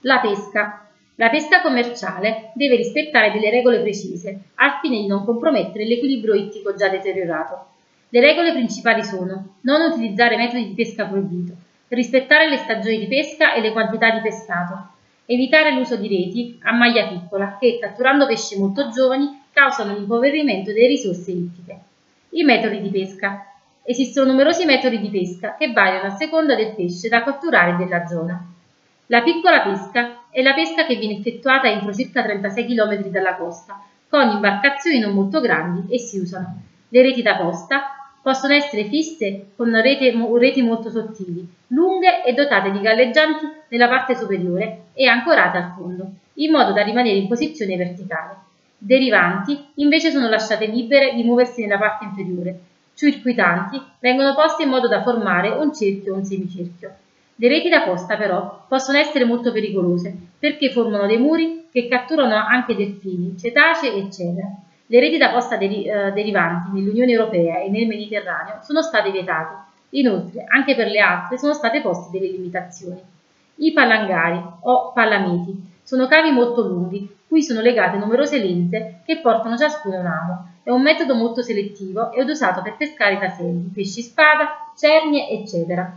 La pesca. La pesca commerciale deve rispettare delle regole precise al fine di non compromettere l'equilibrio ittico già deteriorato. Le regole principali sono: non utilizzare metodi di pesca proibito, rispettare le stagioni di pesca e le quantità di pescato, evitare l'uso di reti a maglia piccola che, catturando pesci molto giovani, causano l'impoverimento delle risorse ittiche. I metodi di pesca. Esistono numerosi metodi di pesca che variano a seconda del pesce da catturare e della zona. La piccola pesca è la pesca che viene effettuata entro circa 36 km dalla costa, con imbarcazioni non molto grandi e si usano. Le reti da posta possono essere fisse con reti molto sottili, lunghe e dotate di galleggianti nella parte superiore e ancorate al fondo, in modo da rimanere in posizione verticale. Derivanti invece sono lasciate libere di muoversi nella parte inferiore. Circuitanti vengono poste in modo da formare un cerchio o un semicerchio. Le reti da posta però possono essere molto pericolose perché formano dei muri che catturano anche delfini, cetacei eccetera. Le reti da posta derivanti nell'Unione Europea e nel Mediterraneo sono state vietate. Inoltre, anche per le altre sono state poste delle limitazioni. I palangari o pallameti sono cavi molto lunghi, cui sono legate numerose lenze che portano ciascuno un amo. È un metodo molto selettivo ed usato per pescare caselli, pesci spada, cernie, eccetera.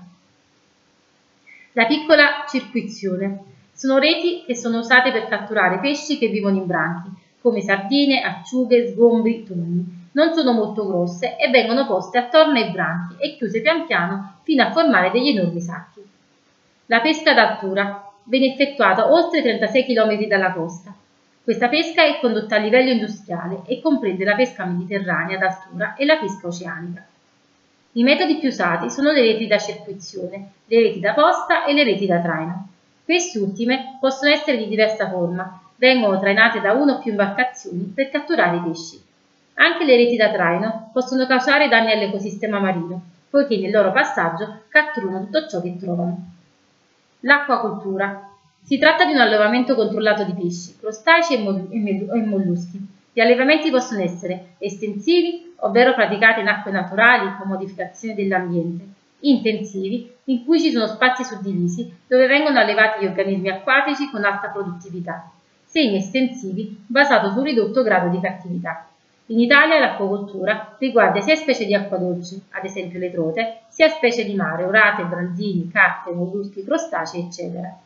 La piccola circuizione. Sono reti che sono usate per catturare pesci che vivono in branchi, come sardine, acciughe, sgombri, tonni. Non sono molto grosse e vengono poste attorno ai branchi e chiuse pian piano fino a formare degli enormi sacchi. La pesca d'altura viene effettuata oltre 36 km dalla costa. Questa pesca è condotta a livello industriale e comprende la pesca mediterranea d'altura e la pesca oceanica. I metodi più usati sono le reti da circuizione, le reti da posta e le reti da traino. Queste ultime possono essere di diversa forma, vengono trainate da una o più imbarcazioni per catturare i pesci. Anche le reti da traino possono causare danni all'ecosistema marino, poiché nel loro passaggio catturano tutto ciò che trovano. L'acquacoltura. Si tratta di un allevamento controllato di pesci, crostacei e molluschi. Gli allevamenti possono essere estensivi, ovvero praticati in acque naturali con modificazione dell'ambiente, intensivi, in cui ci sono spazi suddivisi dove vengono allevati gli organismi acquatici con alta produttività, semi-estensivi basato su un ridotto grado di cattività. In Italia l'acquacoltura riguarda sia specie di acqua dolce, ad esempio le trote, sia specie di mare, orate, branzini, carpe, molluschi, crostacei, eccetera.